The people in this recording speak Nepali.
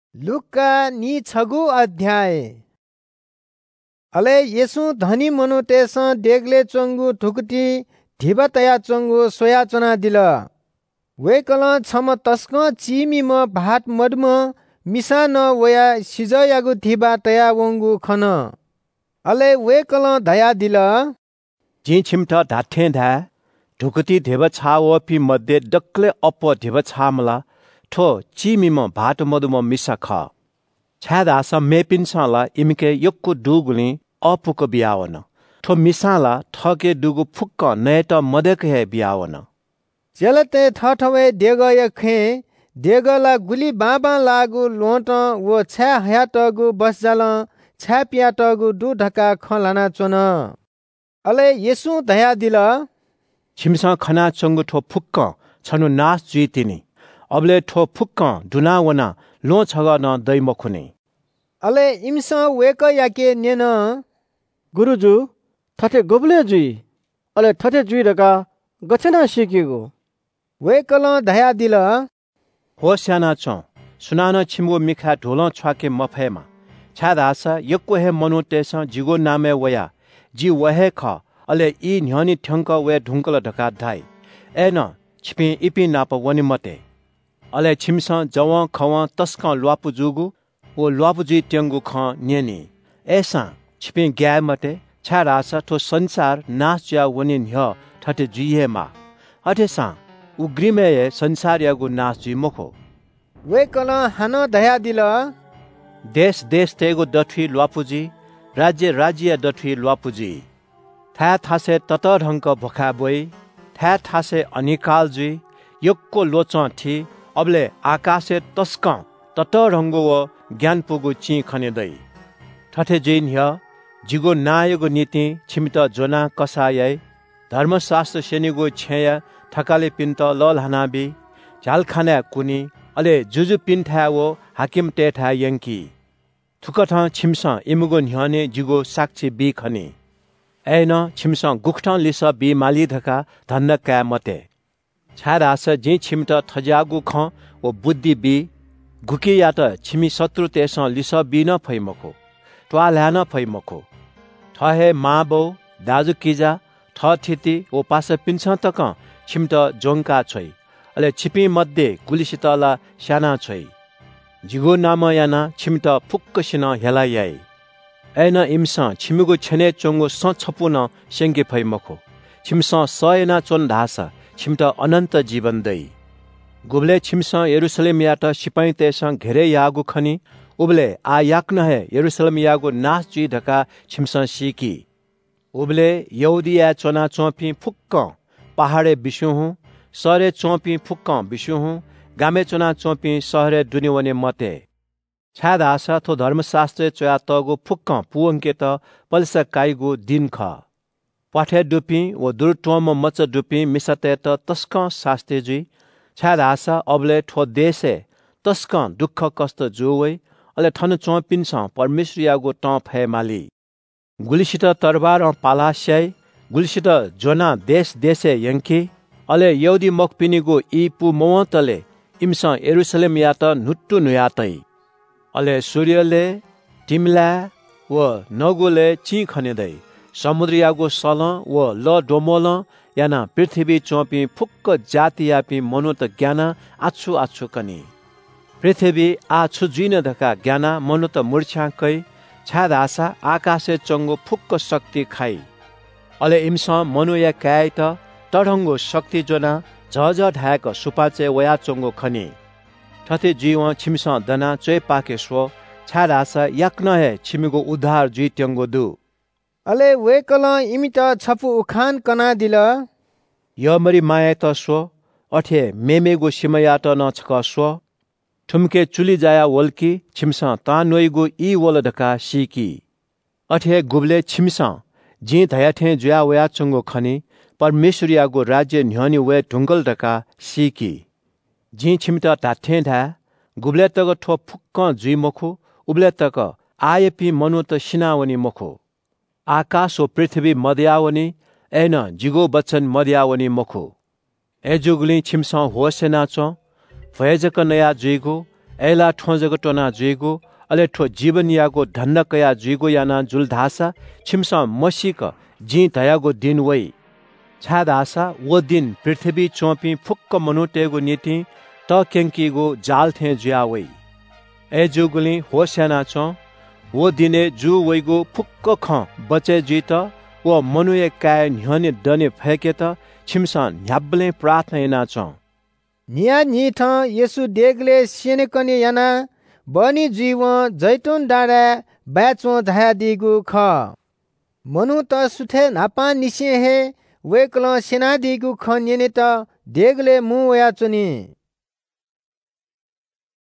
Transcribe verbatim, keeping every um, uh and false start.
लुका नि छगु अध्याय। अले येसु धनी मनुतेस डेगले चंगु ठुकटी ढिबा तया चंगु सोया चना दिल। वेकल छम तस्क चिमी म भात मडम मिसा न वया सिजयागु ढिबा तया वंगु खन। अले वेकल दया दिल जी छिमटा धाठे धा ढुकटी ढेब छा वपी मध्ये डक्ले अप ढेब छामला ठो चिमी म भात मदुम मिसा ख छ्यादासा मेपिनसाला इमिके यक्कु डुगुली अपुको बियावन ठो मिसाला ठके डुगु फुक्क नएट मदेक हे बियावन चलते ठठवे देग यखे देगला गुली बाबा लागु लोट वो छ्या हयाटगु बसजाल छ्या पियाटगु दु ढका खलाना चोन। अले येसु दया दिल छिमसा खना चंगु ठो फुक्क छनु नास जुइतिनी अबले ठो फुक्क दुनावना लो छग न दै मखुने। अले इमसा वेक याके नेन गुरुजु ठठे गोबले जुई अले ठठे जुई रका गछना सिकेगो। वेकल दया दिल होस्याना चौ सुनान छिमगो मिखा ढोल छ्वाके मफेमा छ्यादासा यक्को हे मनु तेस जिगो नामे वया जी वहे ख अले ई न्ह्यनी ठ्यंक वे ढुंकल ढका धाई एन छिपी इपी नाप वनि मते अले छिमस जव खव तस्क ल्वापु जुगु ओ ल्वापु जुई ट्यंगु ख न्यनी ऐसा छिपी ग्या मते छ्यादासा ठो संसार नाश या वनि न्ह्य ठटे जुइहे मा अठेसा उग्रिमे संसार यागु नाश जुइ मखो। वेकल हान दया दिल देश देश तेगो दठुई ल्वापुजी राज्य राज्य दठुई ल्वापुजी था थासे तत ढंक भोखा बोई था थासे अनिकाल जुई यक्को लोच थी अबले आकाशे तस्क तत ढंगो व ज्ञान पुगु ची खने दै ठठे जिन ह्य जिगो नायगो नीति छिमित जोना कसाय धर्मशास्त्र सेनिगो छेया ठकाले पिन्त लल हनाबी झालखाना कुनी अले जुजु पिन्ठा वो हाकिम टेठा यंकी थुकठ छिमस इमुगो न्ह्यने जिगो साक्षी बी खनी ऐन छिमस गुख्ठ लिस बी माली धका धन्न का मते छादास जे छिमट थजागु ख ओ बुद्धि बी घुकी या त छिमी शत्रु तेस लिस बी न फैमखो ट्वाला न फैमखो ठहे माबो दाजु किजा ठ थिति ओ पास पिन्छ तक छिमट जोंका छोइ अले छिपी मध्ये गुलिसितला साना छोइ जिगो नाम याना छिमट फुक्कसिन हेलायाई ऐन इमसा छिमिगो छने चोंगो स छपुन सेंगे फैमखो छिमसा सयना चोन धासा छिमट अनन्त जीवन दै गुबले छिमसा यरुशलेम यात सिपाई तेस घेरे यागु खनी उबले आ याक्न हे यरुशलेम यागु नाश जुइ ढका छिमसा सिकी उबले यहुदिया चोना चोपी फुक्क पहाडे बिसुहु सरे चोपी फुक्क बिसुहु गामे चोना चोपी सहरे दुनिवने मते छ्यादासा थो धर्मशास्त्र चोया तगो फुक्क पुअंकेत पल्स काइगो दिन ख पठे डुपी वो दुर्टोम मच डुपी मिसते त तस्क शास्त्रे जुई छ्यादासा अबले ठो देशे तस्क दुःख कष्ट जोवै अले ठन चोपिन्छ परमेश्वर यागो ट फे माली गुलिसित तरबार पालास्याई गुलिसित जोना देश देशे यंकी अले यौदी मकपिनीगो ई पु मवतले इमस यरुशलेम यात नुट्टु नुयातै अले सूर्यले टिमला व नगुले ची खनेदै समुद्र यागो सल व ल डोमोल याना पृथ्वी चोपी फुक्क जाति यापी मनोत ज्ञान आछु आछु कनी पृथ्वी आछु जुइन धका ज्ञान मनोत मूर्छा कै छाद आशा आकाशे चंगो फुक्क शक्ति खाई अले इमस मनु या काय त तढंगो शक्ति जोना झझ ढाक सुपाचे वया चंगो खनी ठथे जीव छिमस दना चोय पाके स्व छाद आशा याक्न हे छिमिगो उद्धार जुइ ट्यंगो दु। अले वेकल इमित छपु उखान कना दिल यमरी माया त स्व अठे मेमेगो सिमया त न छक स्व ठुमके चुली जाया वल्की छिमस ता नोइगो ई वल ढका सिकी अठे गुबले छिमस जी धयाठे जुया वया चंगो खनी परमेश्वर यागो राज्य न्ह्यनी वे ढुंगल ढका सिकी जी छिमट टाठे ढा गुबले तक ठो फुक्क जुइ मखो उबले तक आयपी मनु त सिनावनी मखो आकाश ओ पृथ्वी मध्यावनी ऐन जिगो बच्चन मध्यावनी मखो एजुगली छिमस होसेना चो भयजक नया जुइगो एला ठोजको टोना जुइगो अले ठो जीवन यागो धन्न कया जुइगो याना जुल धासा छिमसा मसीक जी धयागो दिन वई छा धासा वो दिन पृथ्वी चौपी फुक्क मनुटेगो नीति त केंकीगो जाल थे जुया वई ए जुगली होस्याना चौ वो दिने जु वैगो फुक्क ख बचे जीत वो मनुए काय न्हने दने फैके त छिमसा न्याब्ले प्रार्थना याना चौ निया निथ येसु देगले सेने कने याना बनी जीव जैतुन डाँडा बाचो धाया दिगु ख मनु त सुथे नापा निसे हे वेकल सेना दिगु ख नेने त देगले मु वया चुनी